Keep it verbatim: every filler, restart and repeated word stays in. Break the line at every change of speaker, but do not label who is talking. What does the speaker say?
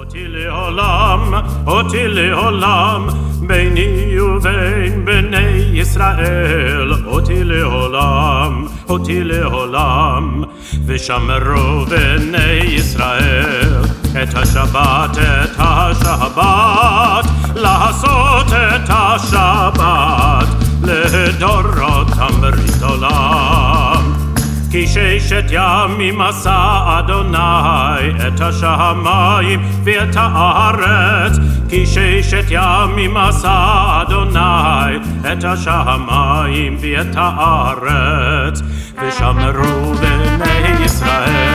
אותי לעולם, אותי לעולם, ביני ובין בני ישראל, אותי לעולם, אותי לעולם, ושמרו בני ישראל את השבת, את השבת, לעשות את השבת, לדורות אמרית עולם. כי ששת ימים עשה אדוני את השמיים ואת הארץ, כי ששת ימים עשה אדוני את השמיים ואת הארץ, ושמרו בני ישראל